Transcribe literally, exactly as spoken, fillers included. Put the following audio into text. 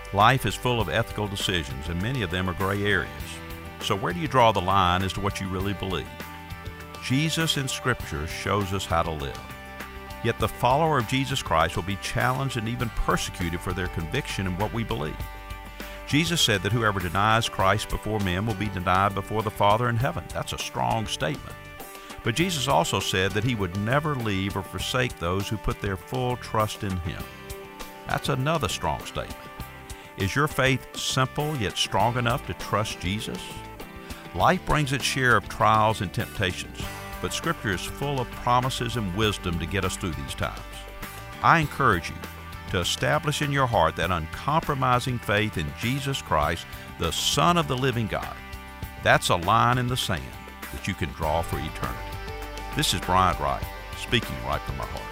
Life is full of ethical decisions, and many of them are gray areas. So where do you draw the line as to what you really believe? Jesus in Scripture shows us how to live. Yet the follower of Jesus Christ will be challenged and even persecuted for their conviction in what we believe. Jesus said that whoever denies Christ before men will be denied before the Father in heaven. That's a strong statement. But Jesus also said that he would never leave or forsake those who put their full trust in him. That's another strong statement. Is your faith simple yet strong enough to trust Jesus? Life brings its share of trials and temptations, but Scripture is full of promises and wisdom to get us through these times. I encourage you to establish in your heart that uncompromising faith in Jesus Christ, the Son of the living God. That's a line in the sand that you can draw for eternity. This is Bryant Wright, speaking right from my heart.